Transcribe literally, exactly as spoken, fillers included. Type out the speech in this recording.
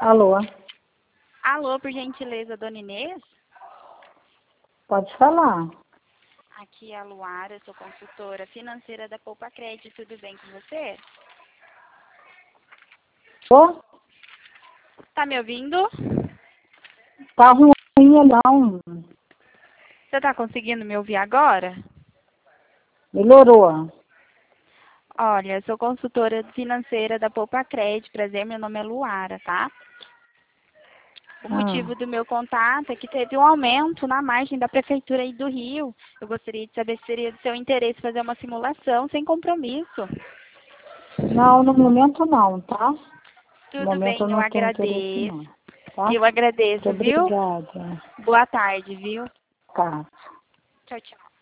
Alô? Alô, por gentileza, dona Inês? Pode falar. Aqui é a Luara, eu sou consultora financeira da Poupa Crédito, tudo bem com você? Ô, Tá me ouvindo? tá ruim não. Você tá conseguindo me ouvir agora? Melhorou. Olha, eu sou consultora financeira da Poupa Crédito, prazer, meu nome é Luara, tá? O Ah, motivo do meu contato é que teve um aumento na margem da Prefeitura aí do Rio. Eu gostaria de saber se seria do seu interesse fazer uma simulação sem compromisso. não, no momento não, tá? No Tudo momento eu bem, eu não tenho interesse agradeço. não, tá? Eu agradeço, Muito viu? obrigada. Boa tarde, viu? Tá. Tchau, tchau.